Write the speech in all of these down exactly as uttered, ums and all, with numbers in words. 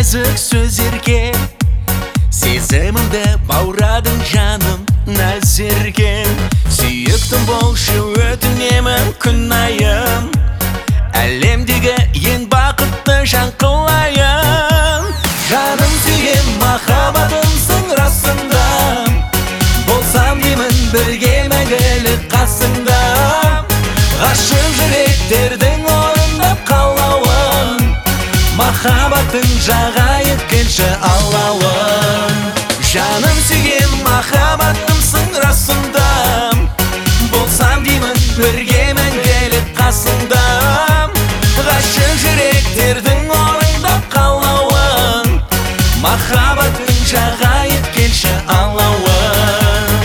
нәзік сөздерге, сезімімді баурадың жаным нәзерген. Сүйіктім болшы өтінемін күн айым, әлемдегі ең бақытты жан қылайын. Жаным сүйген махаббатымсың расында, болсам деймін бірге мәңгілік қасыңда. Ғашық жүректердің орындап қалауын, махаббаттың жағайып келші алауын. Жаным сүйген махаббатымсың расында, болсам деймін бірге мәңгілік қасыңда. Ғашық жүректердің орындап қалауын, махаббаттың жағайып келші алауын.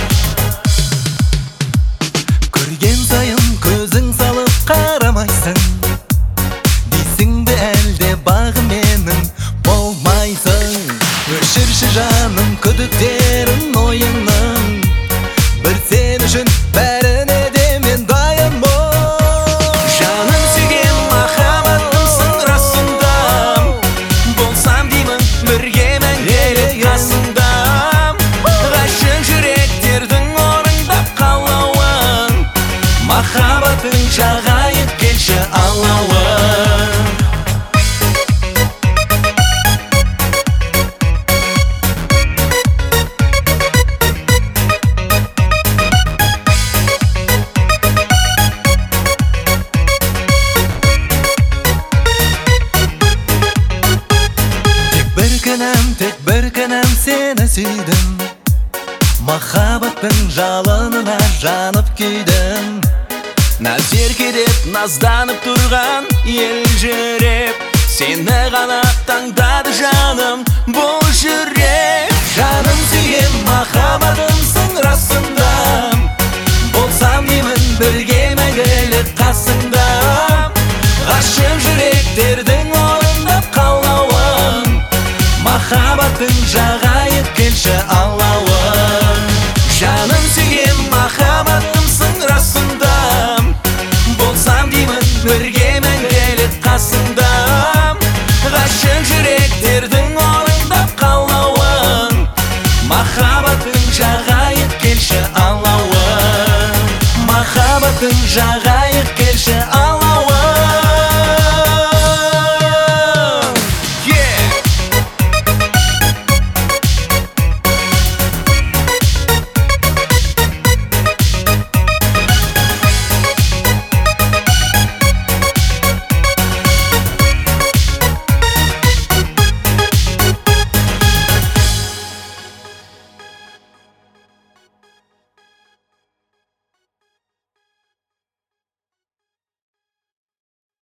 Көрген сайын көзің салып қарамайсың, дейсің бе әлде бағым менің болмайсың. Өшірші жаным күдіктерін ойының, бір сен үшін бәріне де мен дайынмын. Жаным сүйген махаббатымсың расында, болсам деймін бірге мәңгілік қасыңда. Ғашық жүректердің орындап қалауын, махаббаттың жағайып келші алауын. Тек бір күнәм сені сүйдім, махаббаттың жалынына жанып күйдім. Назерке деп назданып тұрған ел жүрек, сені ғана таңдады жаным бұл жүрек. Жаным сүйген махаббатымсың расында, болсам деймін бірге мәңгілік қасыңда. Ғашық жүректердің орындап қалауын, махаббаттың жағайып келші алауын. Жаным сүйген махаббатымсың расында, болсам деймін бірге мәңгілік қасыңда. Ғашық жүректердің орындап қалауын, махаббаттың жағайып келші алауын. Махаббаттың жағайып келші алауын.